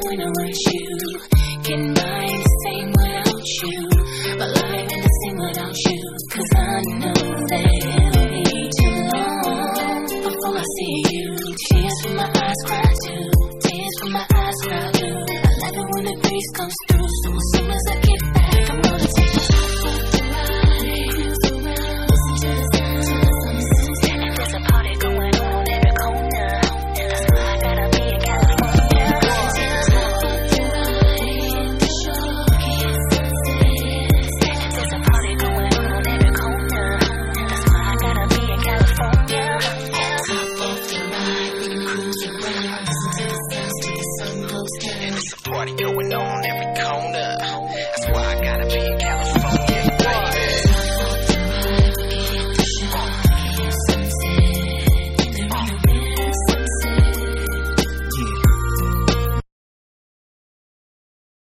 when I'm with you. Getting by ain't the same without you, but life ain't the same without you. Cause I know that it'll be too long before I see you. Tears from my eyes cry too, tears from my eyes cry too. I love it when the breeze comes through, so as soon as I get back, I'm gonna take you off the ride. Listen to the sound, and there's a party going on every corner. That's why I gotta be in California. There's a party going on every corner. That's why I gotta be in California. Top off the ride, we can cruise around. Listen to the sounds till the sun goes down. And it's a party going